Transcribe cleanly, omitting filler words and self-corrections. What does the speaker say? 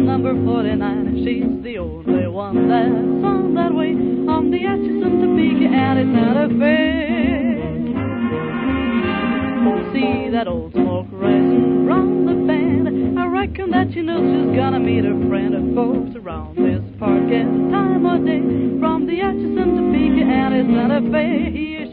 number 49. She's the only one that's on that way, on the Atchison, Topeka, and it's Santa Fe. See that old smoke rising round the bend, I reckon that she knows she's gonna meet her friend. And folks around this park at the time of day, from the Atchison, Topeka, and it's Santa Fe.